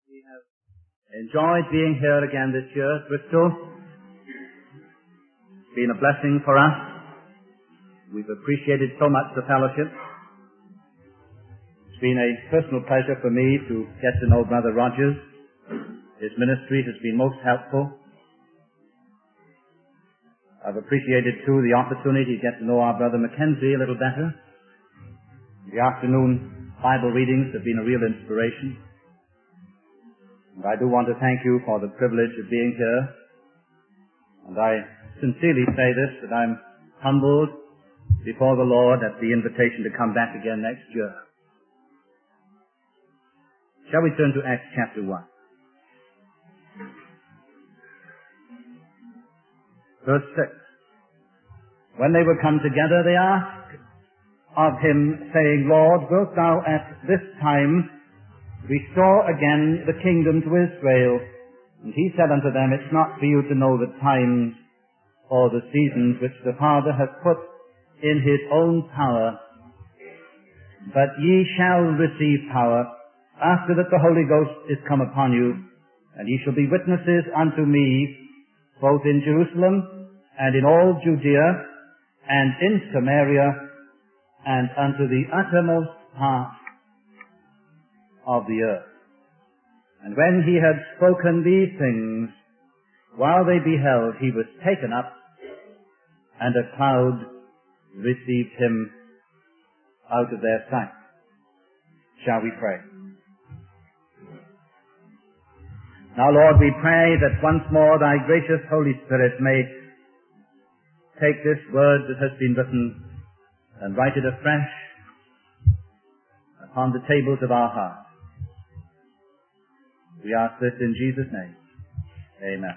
We have enjoyed being here again this year at Bristol. It's been a blessing for us. We've appreciated so much the fellowship. It's been a personal pleasure for me to get to know Brother Rogers. His ministry has been most helpful. I've appreciated too the opportunity to get to know our Brother Mackenzie a little better. The afternoon Bible readings have been a real inspiration. And I do want to thank you for the privilege of being here. And I sincerely say this, that I'm humbled before the Lord at the invitation to come back again next year. Shall we turn to Acts chapter 1? Verse 6. When they were come together, they asked of him, saying, Lord, wilt thou at this time restore again the kingdom to Israel? And he said unto them, It's not for you to know the times or the seasons which the Father hath put in his own power, but ye shall receive power after that the Holy Ghost is come upon you, and ye shall be witnesses unto me both in Jerusalem and in all Judea and in Samaria and unto the uttermost part of the earth. And when he had spoken these things, while they beheld, he was taken up, and a cloud received him out of their sight. Shall we pray? Now, Lord, we pray that once more thy gracious Holy Spirit may take this word that has been written and write it afresh upon the tables of our hearts. We ask this in Jesus' name. Amen.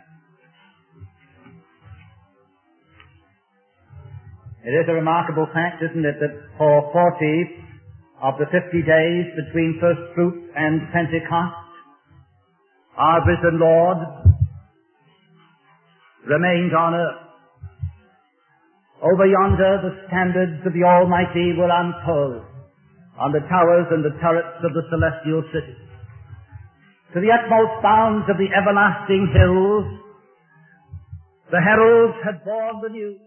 It is a remarkable fact, isn't it, that for 40 of the 50 days between First Fruits and Pentecost, our risen Lord remained on earth. Over yonder, the standards of the Almighty were unfurled on the towers and the turrets of the celestial city. To the utmost bounds of the everlasting hills, the heralds had borne the news.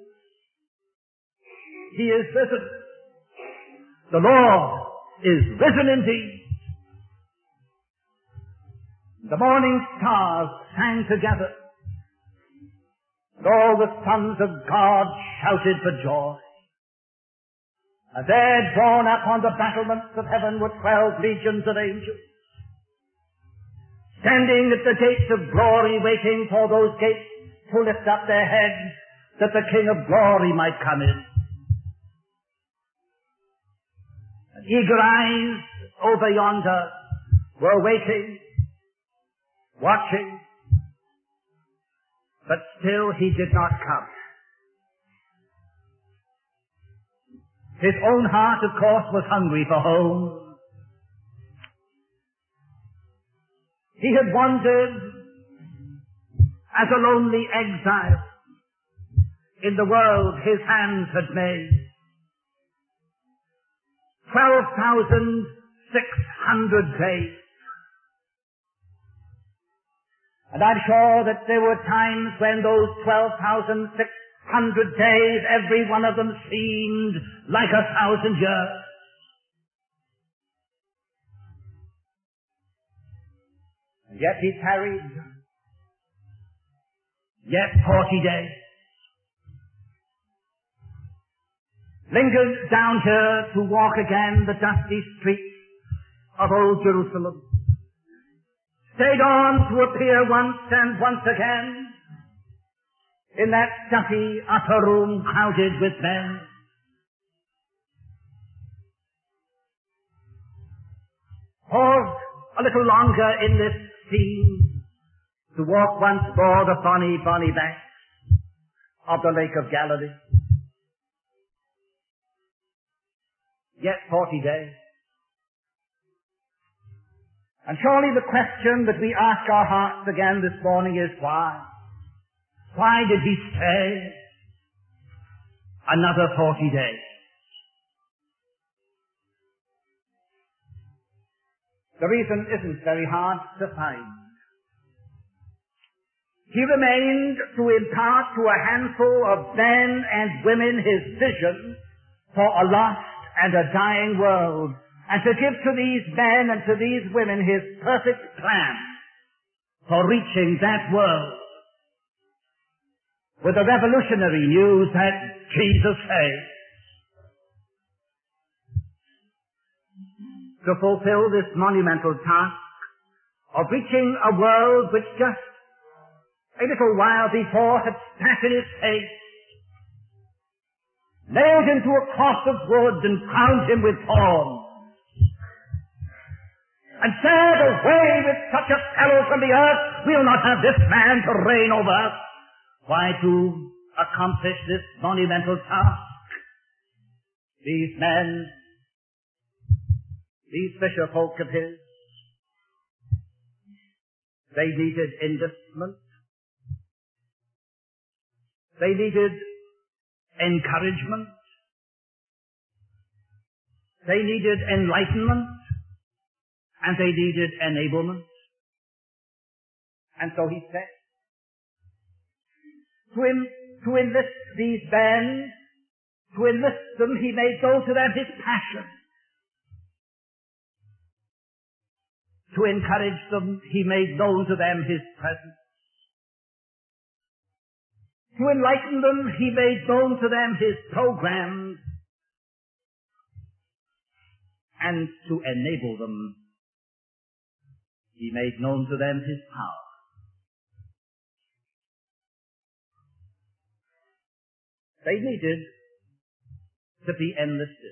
He is risen. The Lord is risen indeed. The morning stars sang together, and all the sons of God shouted for joy. And there, drawn up on the battlements of heaven, were 12 legions of angels, standing at the gates of glory, waiting for those gates to lift up their heads, that the King of glory might come in. And eager eyes over yonder were waiting, watching, but still he did not come. His own heart, of course, was hungry for home. He had wandered as a lonely exile in the world his hands had made. 12,600 days. And I'm sure that there were times when those 12,600 days, every one of them seemed like 1,000 years. And yet he tarried yet 40 days. Lingered down here to walk again the dusty streets of old Jerusalem. Stayed on to appear once and once again in that stuffy upper room crowded with men. Paused a little longer in this scene to walk once more the bonny banks of the Lake of Galilee. Yet 40 days. And surely the question that we ask our hearts again this morning is why? Why did he stay another 40 days? The reason isn't very hard to find. He remained to impart to a handful of men and women his vision for a lost and a dying world, and to give to these men and to these women his perfect plan for reaching that world with the revolutionary news that Jesus saves. To fulfill this monumental task of reaching a world which just a little while before had spat in his face, nailed him to a cross of wood and crowned him with thorns, and said, away with such a fellow from the earth, we'll not have this man to reign over us. Why, to accomplish this monumental task, these men, these fisherfolk of his, they needed enlistment. They needed encouragement. They needed enlightenment. And they needed enablement. And so he said, to enlist these men, to enlist them, he made known to them his passion. To encourage them, he made known to them his presence. To enlighten them, he made known to them his programs. And to enable them, he made known to them his power. They needed to be enlisted.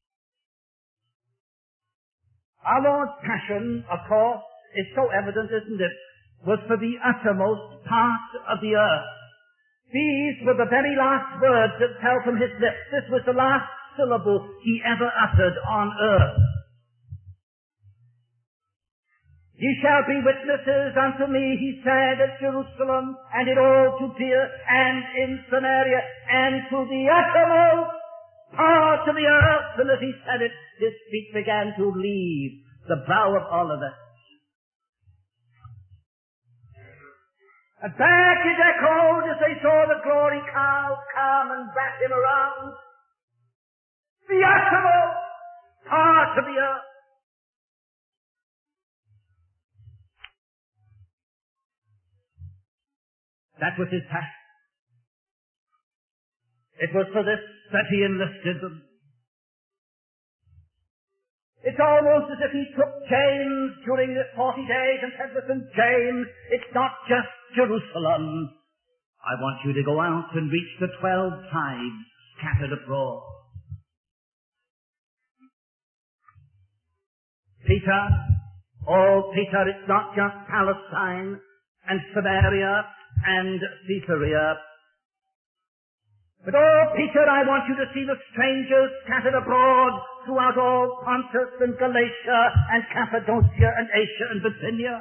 Our Lord's passion, of course, is so evident, isn't it, was for the uttermost part of the earth. These were the very last words that fell from his lips. This was the last syllable he ever uttered on earth. Ye shall be witnesses unto me, he said, at Jerusalem, and in all Judea, and in Samaria, and to the uttermost part of the earth. And as he said it, his feet began to leave the brow of Olivet. And back it echoed as they saw the glory cloud come and wrap him around. The uttermost part of the earth. That was his passion. It was for this that he enlisted them. It's almost as if he took James during the 40 days and said, listen, James, it's not just Jerusalem. I want you to go out and reach the 12 tribes scattered abroad. Peter, oh Peter, it's not just Palestine and Samaria and Caesarea. But oh, Peter, I want you to see the strangers scattered abroad throughout all Pontus and Galatia and Cappadocia and Asia and Bithynia.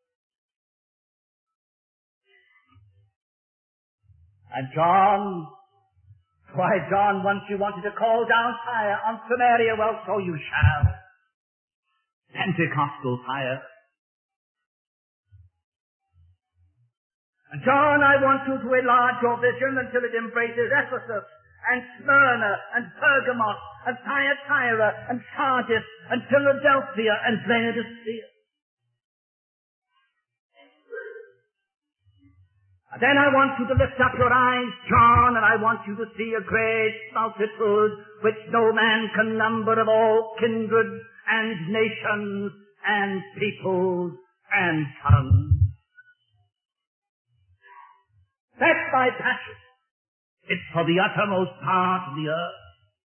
And John, why, John, once you wanted to call down fire on Samaria, well, so you shall. Pentecostal fire. John, I want you to enlarge your vision until it embraces Ephesus and Smyrna and Pergamos and Thyatira and Sardis and Philadelphia and Laodicea. And then I want you to lift up your eyes, John, and I want you to see a great multitude which no man can number, of all kindreds and nations and peoples and tongues. That's my passion. It's for the uttermost part of the earth.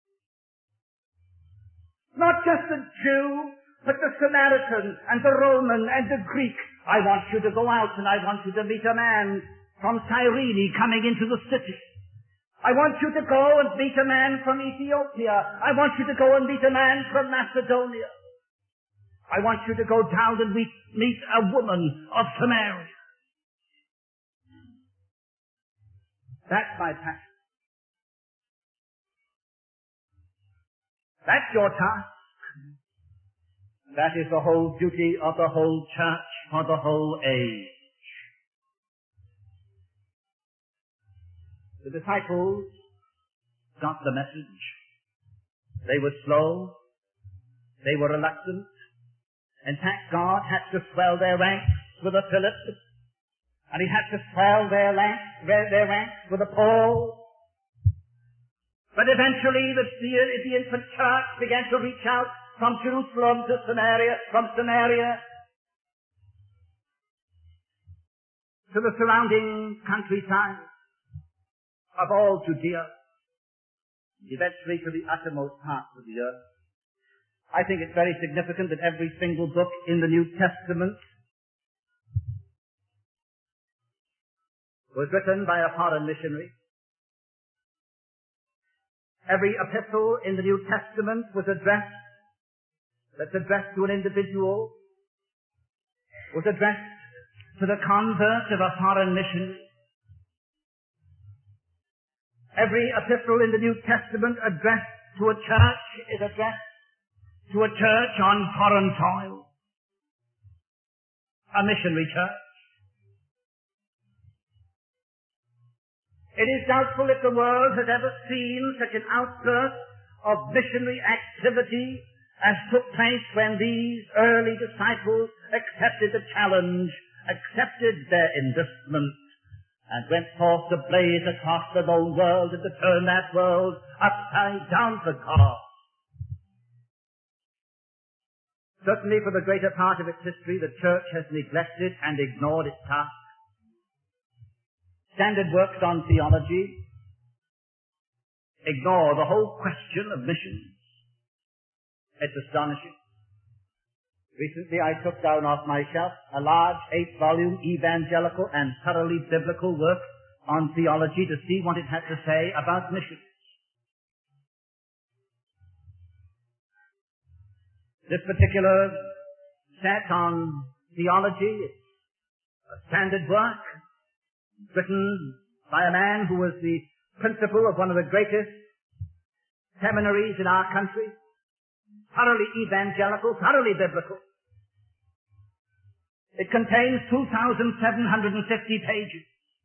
Not just the Jew, but the Samaritan and the Roman and the Greek. I want you to go out and I want you to meet a man from Cyrene coming into the city. I want you to go and meet a man from Ethiopia. I want you to go and meet a man from Macedonia. I want you to go down and meet a woman of Samaria. That's my passion. That's your task. That is the whole duty of the whole church for the whole age. The disciples got the message. They were slow. They were reluctant. In fact, God had to swell their ranks with a Philip, and He had to swell their ranks with a Paul. But eventually the infant church began to reach out from Jerusalem to Samaria, from Samaria to the surrounding countryside of all Judea, eventually to the uttermost parts of the earth. I think it's very significant that every single book in the New Testament was written by a foreign missionary. Every epistle in the New Testament that's addressed to an individual, was addressed to the convert of a foreign missionary. Every epistle in the New Testament addressed to a church is addressed to a church on foreign soil, a missionary church. It is doubtful if the world has ever seen such an outburst of missionary activity as took place when these early disciples accepted the challenge, accepted their enlistment, and went forth to blaze across the known world and to turn that world upside down for God. Certainly for the greater part of its history, the church has neglected and ignored its task. Standard works on theology ignore the whole question of missions. It's astonishing. Recently I took down off my shelf a large 8-volume evangelical and thoroughly biblical work on theology to see what it had to say about missions. This particular set on theology is a standard work written by a man who was the principal of one of the greatest seminaries in our country, thoroughly evangelical, thoroughly biblical. It contains 2,750 pages.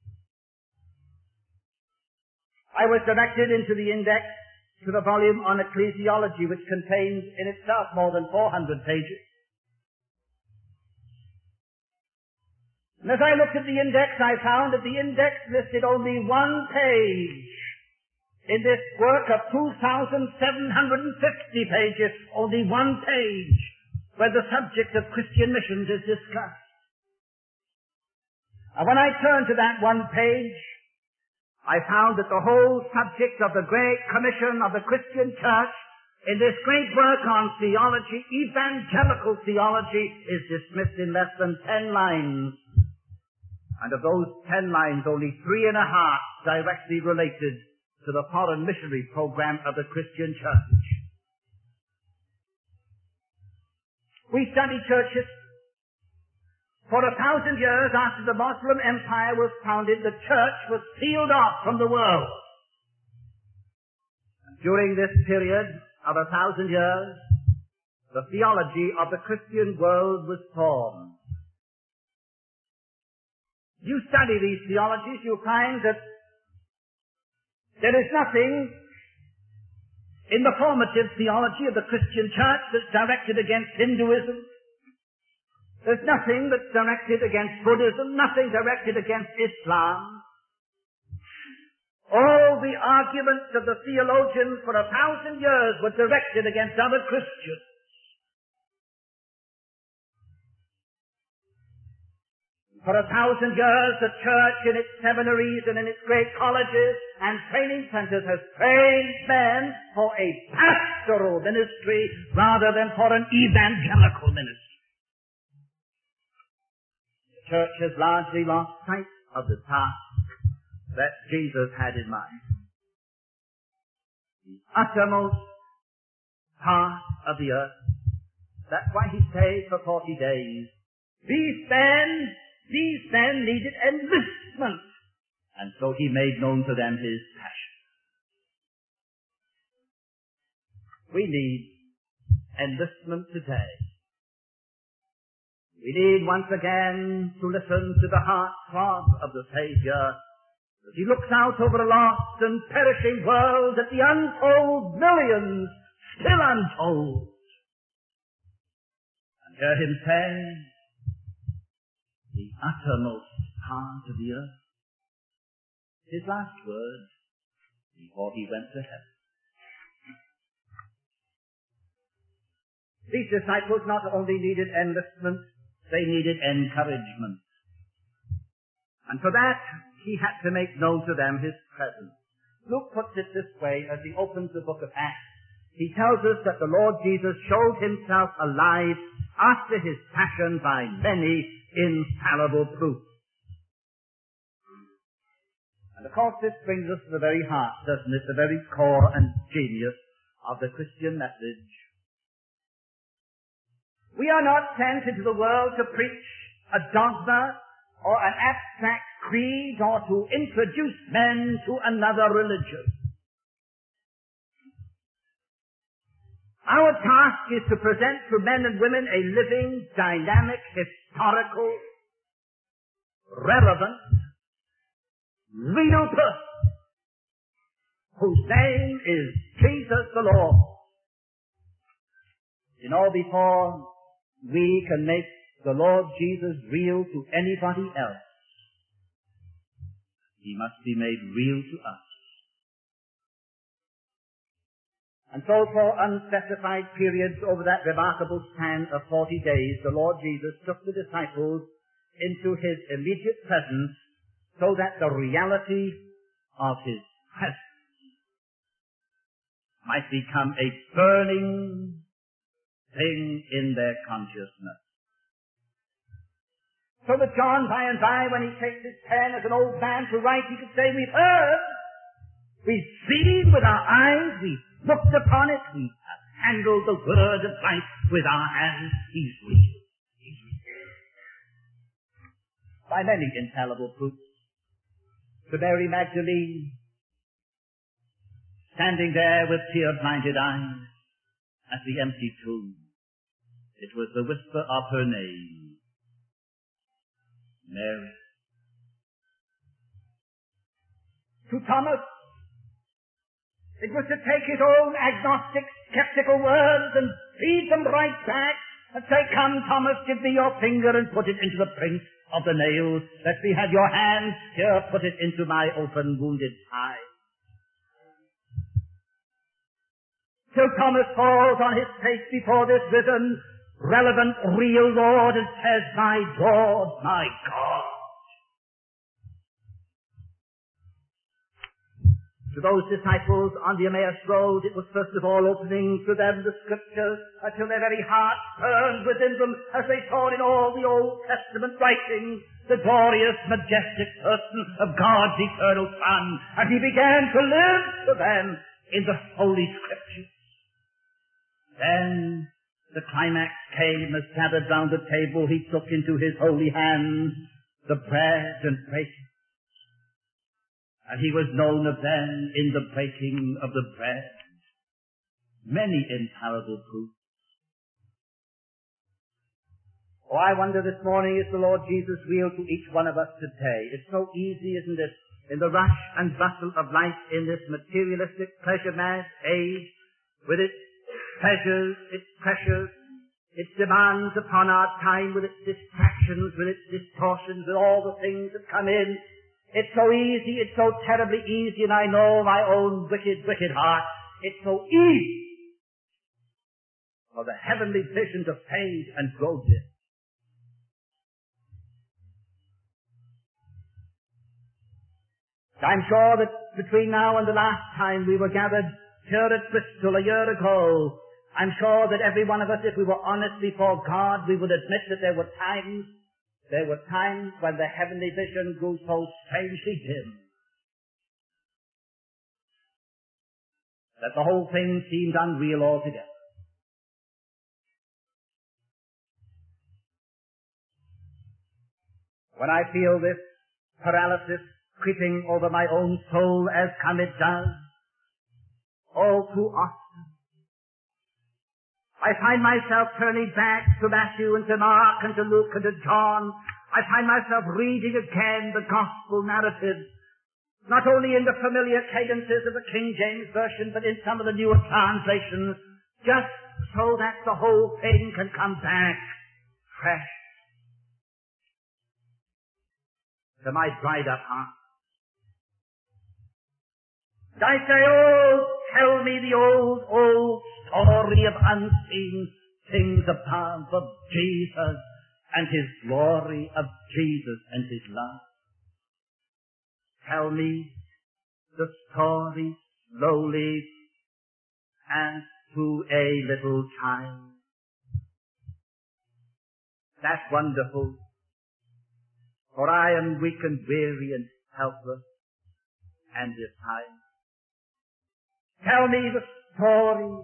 I was directed into the index to the volume on ecclesiology, which contains in itself more than 400 pages. And as I looked at the index, I found that the index listed only one page in this work of 2,750 pages, only one page where the subject of Christian missions is discussed. And when I turned to that one page, I found that the whole subject of the Great Commission of the Christian Church in this great work on theology, evangelical theology, is dismissed in less than 10 lines. And of those 10 lines, only 3.5 directly related to the foreign missionary program of the Christian Church. We study church history. For 1,000 years after the Muslim Empire was founded, the church was sealed off from the world. During this period of 1,000 years, the theology of the Christian world was formed. You study these theologies, you find that there is nothing in the formative theology of the Christian church that's directed against Hinduism. There's nothing that's directed against Buddhism, nothing directed against Islam. All the arguments of the theologians for 1,000 years were directed against other Christians. For 1,000 years, the church in its seminaries and in its great colleges and training centers has trained men for a pastoral ministry rather than for an evangelical ministry. The church has largely lost sight of the task that Jesus had in mind. The uttermost part of the earth. That's why he stayed for 40 days. These men needed enlistment. And so he made known to them his passion. We need enlistment today. We need once again to listen to the heart throb of the Saviour as he looks out over a lost and perishing world at the untold millions still untold. And hear him say, the uttermost part of the earth. His last words before he went to heaven. These disciples not only needed enlistment, they needed encouragement. And for that, he had to make known to them his presence. Luke puts it this way as he opens the book of Acts. He tells us that the Lord Jesus showed himself alive after his passion by many infallible proofs. And of course this brings us to the very heart, doesn't it, the very core and genius of the Christian message. We are not sent into the world to preach a dogma or an abstract creed or to introduce men to another religion. Our task is to present to men and women a living, dynamic, historical, relevant, real person whose name is Jesus the Lord. You know, before we can make the Lord Jesus real to anybody else, he must be made real to us. And so for unspecified periods over that remarkable span of 40 days, the Lord Jesus took the disciples into his immediate presence so that the reality of his presence might become a burning thing in their consciousness. So that John, by and by, when he takes his pen as an old man to write, he could say, we've heard, we've seen with our eyes, we've looked upon it, we have handled the word of life with our hands. He's real. He's real. By many infallible proofs. To Mary Magdalene, standing there with tear-blinded eyes at the empty tomb, it was the whisper of her name, Mary. To Thomas, it was to take his own agnostic, skeptical words and feed them right back and say, come, Thomas, give me your finger and put it into the print of the nails. Let me have your hand. Here, put it into my open, wounded side. Till Thomas falls on his face before this risen, relevant, real Lord and says, my Lord, my God. To those disciples on the Emmaus Road, it was first of all opening to them the Scriptures until their very hearts burned within them as they saw in all the Old Testament writings the glorious, majestic person of God's eternal Son. And he began to live for them in the Holy Scriptures. Then the climax came as gathered round the table he took into his holy hands the bread and brake it. And he was known of them in the breaking of the bread. Many infallible proofs. Oh, I wonder this morning, is the Lord Jesus real to each one of us today? It's so easy, isn't it, in the rush and bustle of life in this materialistic, pleasure-mad age, with its pleasures, its pressures, its demands upon our time, with its distractions, with its distortions, with all the things that come in. It's so easy, it's so terribly easy, and I know my own wicked, wicked heart. It's so easy for the heavenly vision to fade and grow dim. I'm sure that between now and the last time we were gathered here at Bristol a year ago, I'm sure that every one of us, if we were honest before God, we would admit that there were times when the heavenly vision grew so strangely dim that the whole thing seemed unreal altogether. When I feel this paralysis creeping over my own soul as come it does, all too often, I find myself turning back to Matthew and to Mark and to Luke and to John. I find myself reading again the gospel narratives, not only in the familiar cadences of the King James Version, but in some of the newer translations, just so that the whole thing can come back fresh to my dried up heart. And I say, oh, tell me the old story of unseen things above, of Jesus and His glory, of Jesus and His love. Tell me the story slowly and to a little child. That's wonderful, for I am weak and weary and helpless and tired. Tell me the story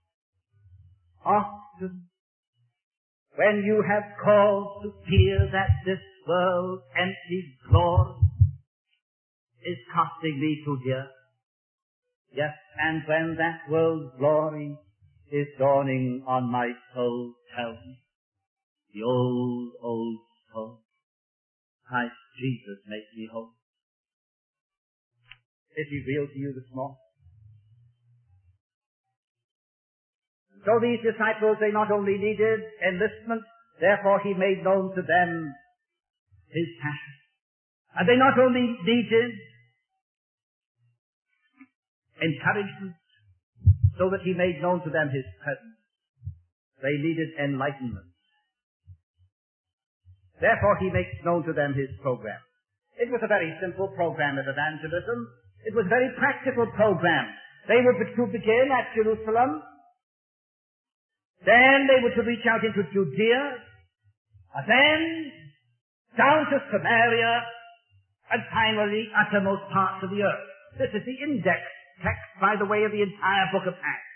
often when you have cause to fear that this world's empty glory is costing me too dear. Yes, and when that world's glory is dawning on my soul, tell me the old soul. Christ Jesus makes me whole. Is He real to you this morning? So these disciples, they not only needed enlistment, therefore He made known to them His passion. And they not only needed encouragement, so that He made known to them His presence. They needed enlightenment. Therefore He makes known to them His program. It was a very simple program of evangelism. It was a very practical program. They were to begin at Jerusalem. Then they were to reach out into Judea, and then down to Samaria, and finally uttermost parts of the earth. This is the index text, by the way, of the entire book of Acts.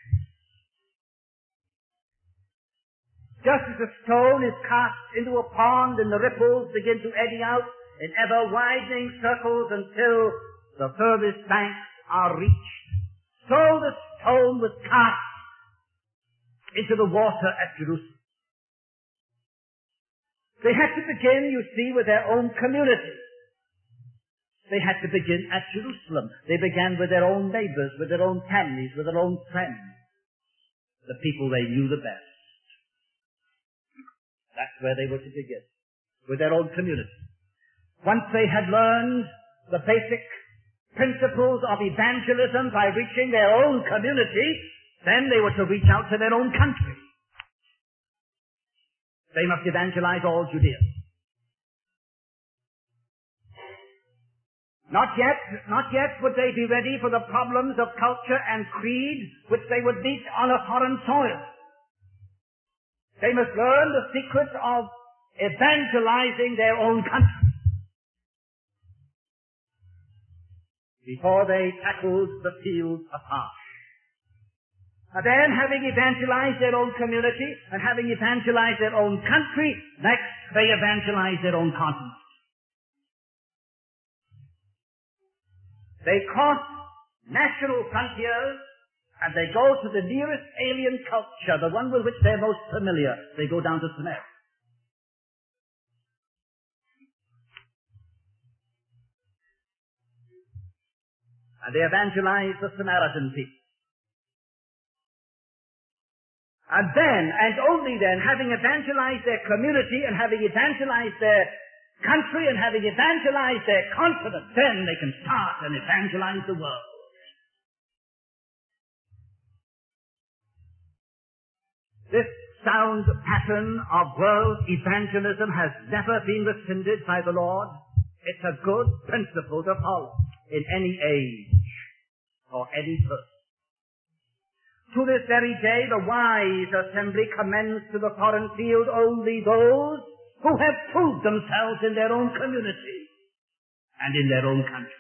Just as a stone is cast into a pond and the ripples begin to eddy out in ever-widening circles until the furthest banks are reached, so the stone was cast into the water at Jerusalem. They had to begin, you see, with their own community. They had to begin at Jerusalem. They began with their own neighbors, with their own families, with their own friends, the people they knew the best. That's where they were to begin, with their own community. Once they had learned the basic principles of evangelism by reaching their own community, then they were to reach out to their own country. They must evangelize all Judea. Not yet would they be ready for the problems of culture and creed which they would meet on a foreign soil. They must learn the secret of evangelizing their own country before they tackled the field afar. And then, having evangelized their own community and having evangelized their own country, next they evangelize their own continent. They cross national frontiers and they go to the nearest alien culture, the one with which they're most familiar. They go down to Samaria. And they evangelize the Samaritan people. And then, and only then, having evangelized their community and having evangelized their country and having evangelized their continent, then they can start and evangelize the world. This sound pattern of world evangelism has never been rescinded by the Lord. It's a good principle to follow in any age or any person. To this very day, the wise assembly commends to the foreign field only those who have proved themselves in their own community and in their own country.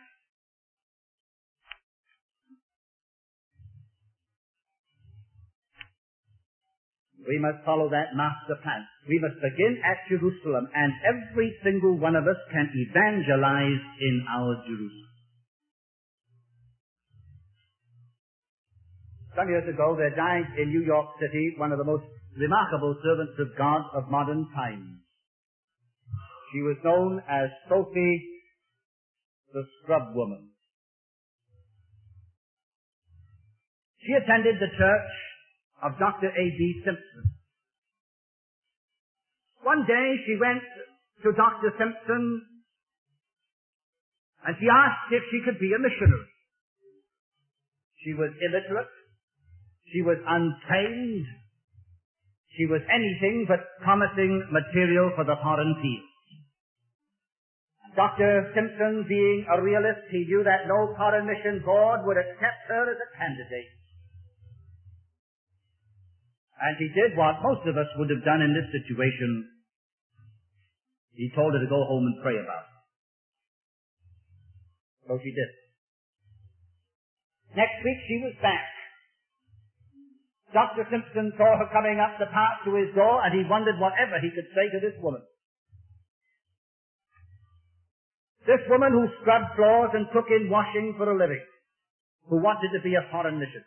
We must follow that master plan. We must begin at Jerusalem, and every single one of us can evangelize in our Jerusalem. Some years ago there died in New York City one of the most remarkable servants of God of modern times. She was known as Sophie the Scrub Woman. She attended the church of Dr. A.B. Simpson. One day she went to Dr. Simpson and she asked if she could be a missionary. She was illiterate. She was untrained. She was anything but promising material for the foreign field. Dr. Simpson, being a realist, he knew that no foreign mission board would accept her as a candidate. And he did what most of us would have done in this situation. He told her to go home and pray about it. So she did. Next week she was back. Dr. Simpson saw her coming up the path to his door, and he wondered whatever he could say to this woman. This woman who scrubbed floors and took in washing for a living, who wanted to be a foreign missionary.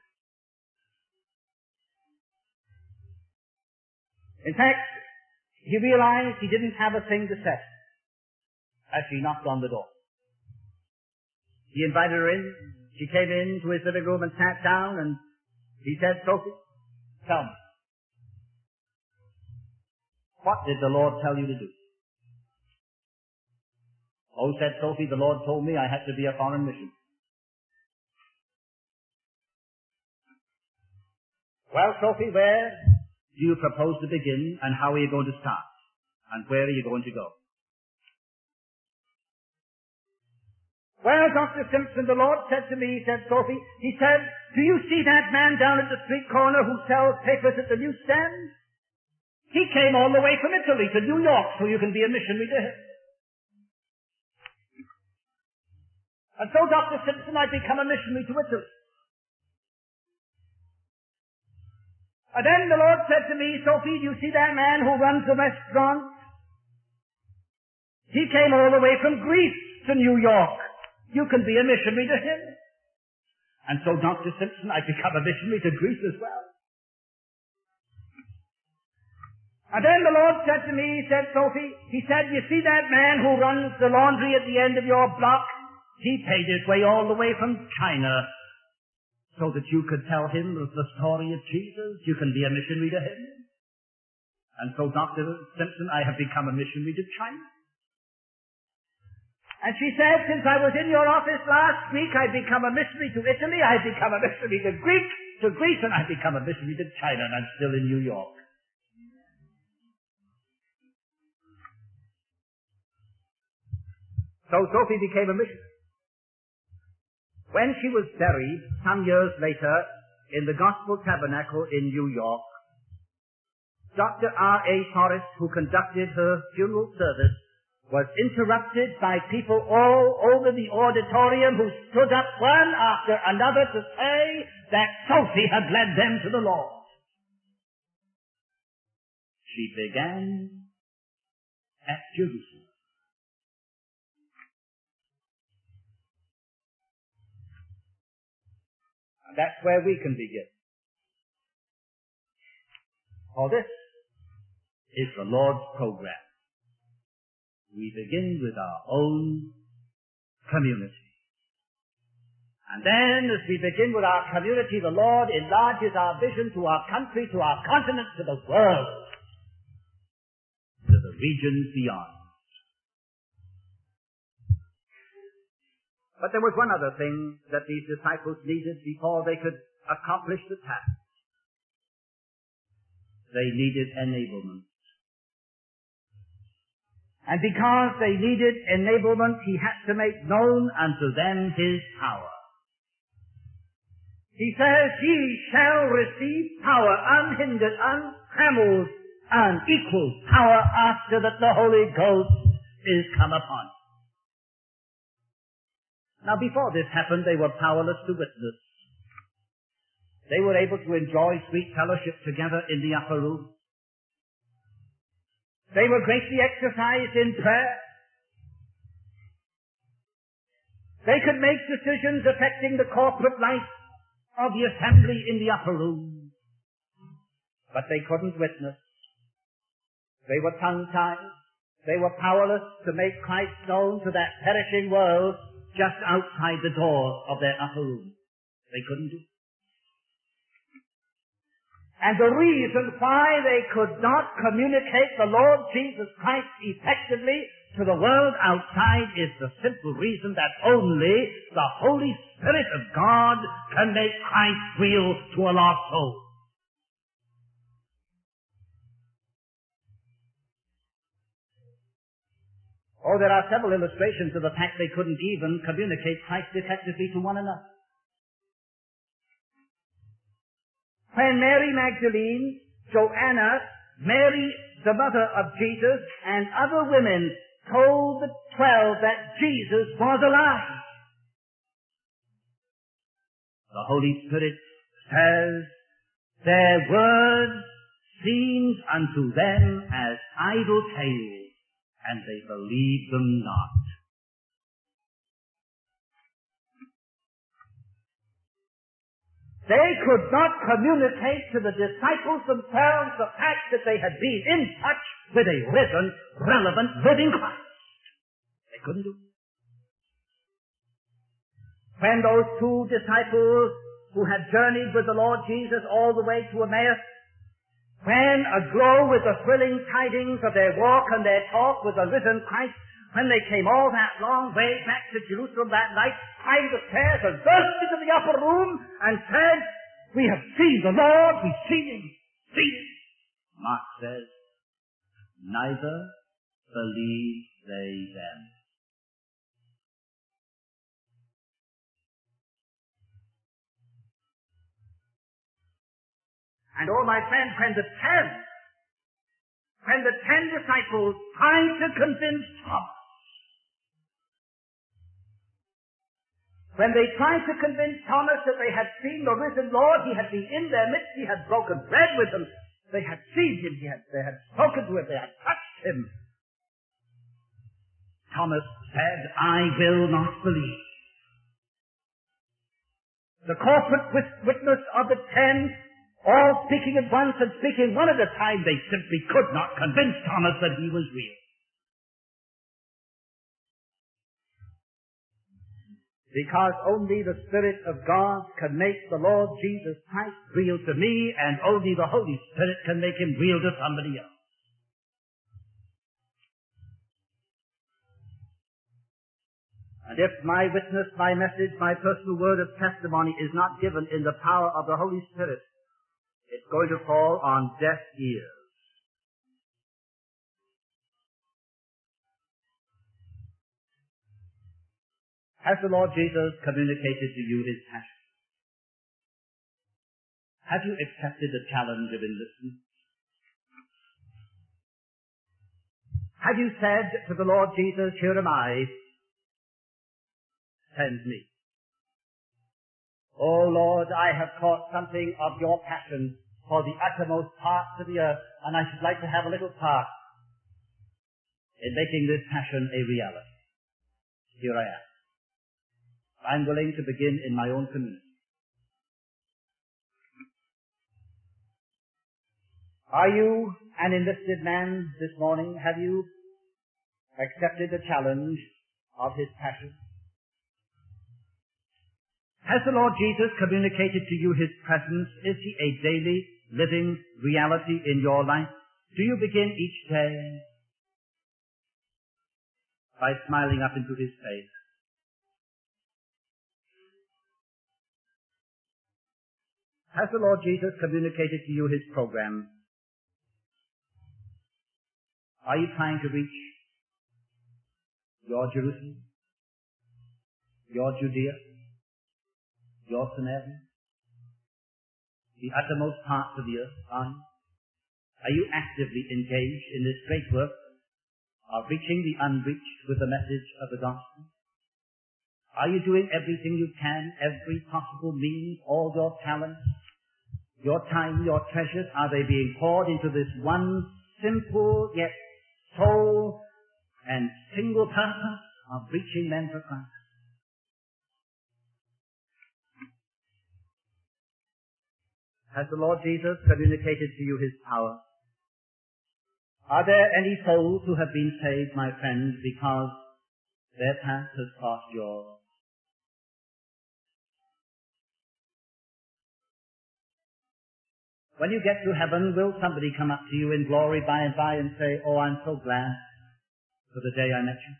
In fact, he realized he didn't have a thing to say as she knocked on the door. He invited her in. She came into his living room and sat down, and he said, "Sophie, tell me, what did the Lord tell you to do?" "Oh," said Sophie, "the Lord told me I had to be a foreign missionary." "Well, Sophie, where do you propose to begin, and how are you going to start? And where are you going to go?" "Well, Dr. Simpson, the Lord said to me," said Sophie, he said, "do you see that man down at the street corner who sells papers at the newsstand? He came all the way from Italy to New York so you can be a missionary to him." And so, Dr. Simpson, I've become a missionary to Italy. And then the Lord said to me, "Sophie, do you see that man who runs the restaurant? He came all the way from Greece to New York. You can be a missionary to him." And so, Dr. Simpson, I've become a missionary to Greece as well. And then the Lord said to me, he said, "Sophie," he said, "you see that man who runs the laundry at the end of your block? He paid his way all the way from China so that you could tell him the story of Jesus. You can be a missionary to him." And so, Dr. Simpson, I have become a missionary to China. And she said, "Since I was in your office last week, I've become a missionary to Italy, I've become a missionary to Greece, and I've become a missionary to China, and I'm still in New York." So Sophie became a missionary. When she was buried some years later in the Gospel Tabernacle in New York, Dr. R.A. Forrest, who conducted her funeral service, was interrupted by people all over the auditorium who stood up one after another to say that Sophie had led them to the Lord. She began at Jerusalem. And that's where we can begin. For this is the Lord's program. We begin with our own community. And then, as we begin with our community, the Lord enlarges our vision to our country, to our continent, to the world, to the regions beyond. But there was one other thing that these disciples needed before they could accomplish the task. They needed enablement. And because they needed enablement, he had to make known unto them his power. He says, "Ye shall receive power, unhindered, untrammeled, unequaled power after that the Holy Ghost is come upon you." Now, before this happened, they were powerless to witness. They were able to enjoy sweet fellowship together in the upper room. They were greatly exercised in prayer. They could make decisions affecting the corporate life of the assembly in the upper room. But they couldn't witness. They were tongue-tied. They were powerless to make Christ known to that perishing world just outside the doors of their upper room. They couldn't do it. And the reason why they could not communicate the Lord Jesus Christ effectively to the world outside is the simple reason that only the Holy Spirit of God can make Christ real to a lost soul. Oh, there are several illustrations of the fact they couldn't even communicate Christ effectively to one another. When Mary Magdalene, Joanna, Mary, the mother of Jesus, and other women told the 12 that Jesus was alive, the Holy Spirit says, their words seemed unto them as idle tales, and they believed them not. They could not communicate to the disciples themselves the fact that they had been in touch with a risen, relevant, living Christ. They couldn't do it. When those two disciples who had journeyed with the Lord Jesus all the way to Emmaus, when aglow with the thrilling tidings of their walk and their talk with the risen Christ, when they came all that long way back to Jerusalem that night, climbed the stairs and burst into the upper room and said, "We have seen the Lord, we've seen him, seen him." Mark says, neither believed they them. And oh, my friend, when the 10 disciples tried to convince Thomas, when they tried to convince Thomas that they had seen the risen Lord, he had been in their midst, he had broken bread with them, they had seen him, they had spoken to him, they had touched him. Thomas said, "I will not believe." The corporate witness of the 10, all speaking at once and speaking one at a time, they simply could not convince Thomas that he was real. Because only the Spirit of God can make the Lord Jesus Christ real to me, and only the Holy Spirit can make him real to somebody else. And if my witness, my message, my personal word of testimony is not given in the power of the Holy Spirit, it's going to fall on deaf ears. Has the Lord Jesus communicated to you his passion? Have you accepted the challenge of enlistment? Have you said to the Lord Jesus, "Here am I, send me"? Oh Lord, I have caught something of your passion for the uttermost parts of the earth, and I should like to have a little part in making this passion a reality. Here I am. I'm willing to begin in my own community. Are you an enlisted man this morning? Have you accepted the challenge of his passion? Has the Lord Jesus communicated to you his presence? Is he a daily, living reality in your life? Do you begin each day by smiling up into his face? Has the Lord Jesus communicated to you his program? Are you trying to reach your Jerusalem, your Judea, your Samaria, the uttermost parts of the earth? Are you actively engaged in this great work of reaching the unreached with the message of the gospel? Are you doing everything you can, every possible means, all your talents, your time, your treasures? Are they being poured into this one simple yet sole and single purpose of reaching men for Christ? Has the Lord Jesus communicated to you his power? Are there any souls who have been saved, my friends, because their path has crossed yours? When you get to heaven, will somebody come up to you in glory by and by and say, "Oh, I'm so glad for the day I met you"?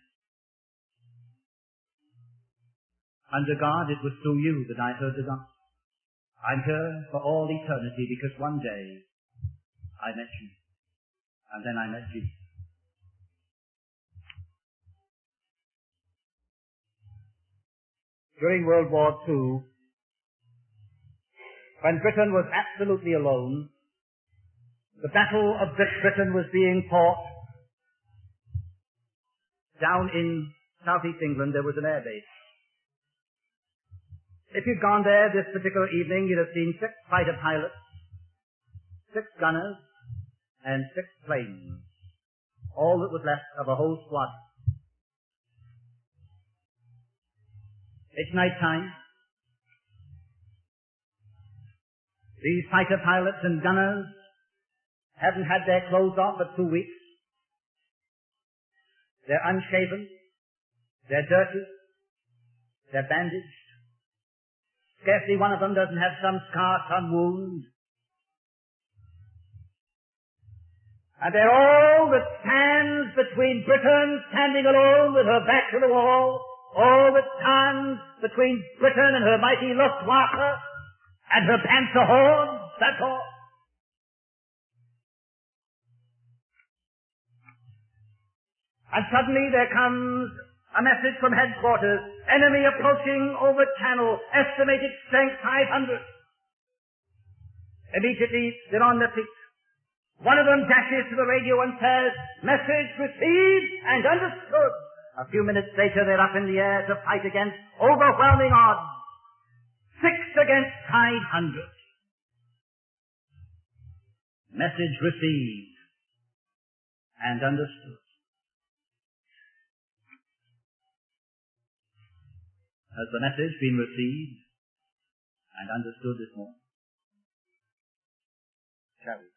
Under God, it was through you that I heard the gospel. I'm here for all eternity because one day I met you, and then I met Jesus. During World War II, when Britain was absolutely alone, the Battle of Britain was being fought. Down in southeast England, there was an air base. If you'd gone there this particular evening, you'd have seen 6 fighter pilots, 6 gunners, and 6 planes. All that was left of a whole squad. It's night time. These fighter pilots and gunners haven't had their clothes off for 2 weeks. They're unshaven. They're dirty. They're bandaged. Scarcely one of them doesn't have some scar, some wound. And they're all that stands between Britain standing alone with her back to the wall, all that stands between Britain and her mighty Luftwaffe and her Panzerhorn, that's all. And suddenly there comes a message from headquarters, enemy approaching over channel, estimated strength 500. Immediately they're on their feet. One of them dashes to the radio and says, "Message received and understood." A few minutes later they're up in the air to fight against overwhelming odds. 6 against 500. Message received and understood. Has the message been received and understood this morning? Shall we?